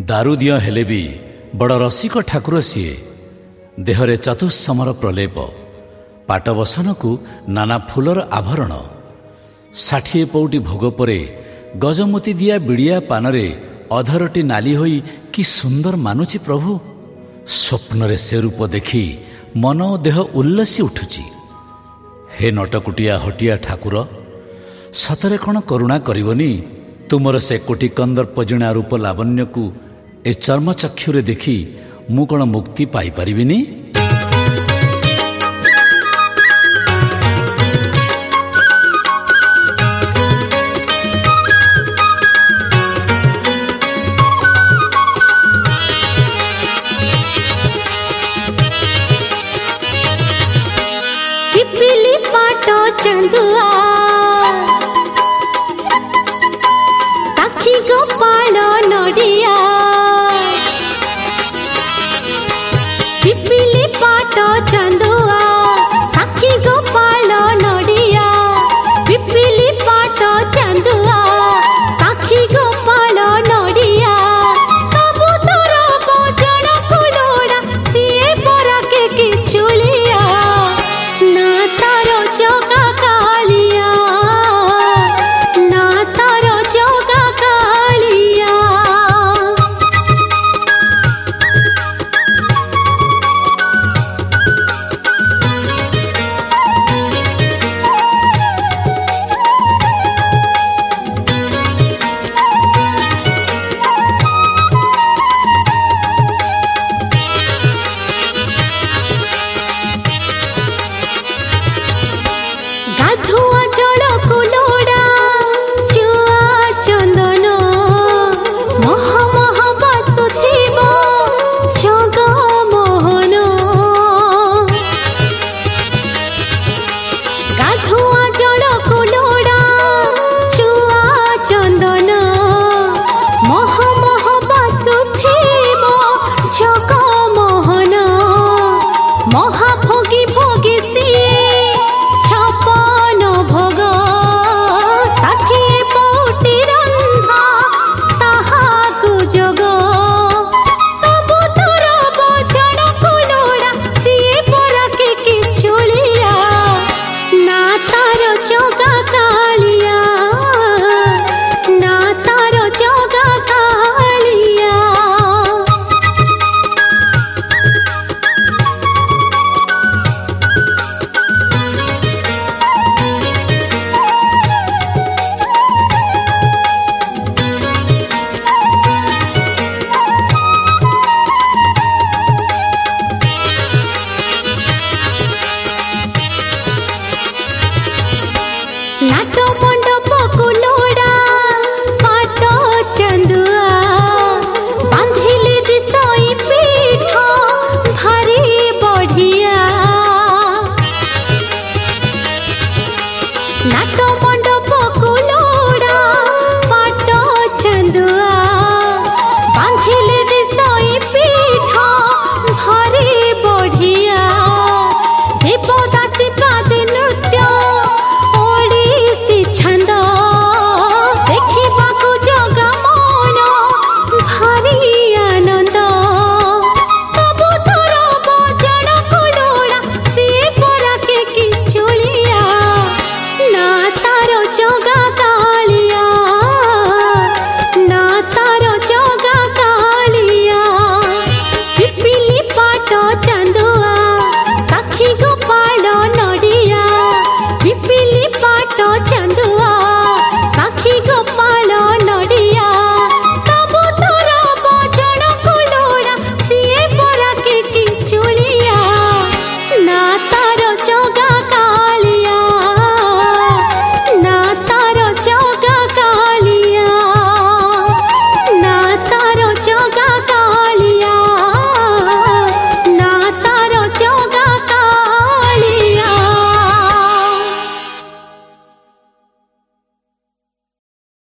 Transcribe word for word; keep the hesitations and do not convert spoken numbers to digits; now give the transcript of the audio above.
ଦାରୁଦିଅ ହେଲେ ବି ବଡ଼ ରସିକ ଠାକୁର ସିଏ। ଦେହରେ ଚତୁଃସମର ପ୍ରଲେପ, ପାଟବସନକୁ ନାନା ଫୁଲର ଆଭରଣ। ଷାଠିଏ ପଉଟି ଭୋଗ ପରେ ଗଜମୋତି ଦିଆ ବିଡ଼ିଆ ପାନରେ ଅଧରଟି ନାଲି ହୋଇ କି ସୁନ୍ଦର ମାନୁଛି ପ୍ରଭୁ। ସ୍ୱପ୍ନରେ ସେ ରୂପ ଦେଖି ମନ ଓ ଦେହ ଉଲ୍ଲସି ଉଠୁଛି। ହେ ନଟକୁଟିଆ ହଟିଆ ଠାକୁର, ସତରେ କ'ଣ କରୁଣା କରିବନି? ତୁମର ସେ କୋଟି କନ୍ଦର୍ପ ଜିଣା ରୂପ ଲାବଣ୍ୟକୁ ଏ ଚର୍ମଚକ୍ଷୁରେ ଦେଖି ମୁଁ କ'ଣ ମୁକ୍ତି ପାଇପାରିବିନି?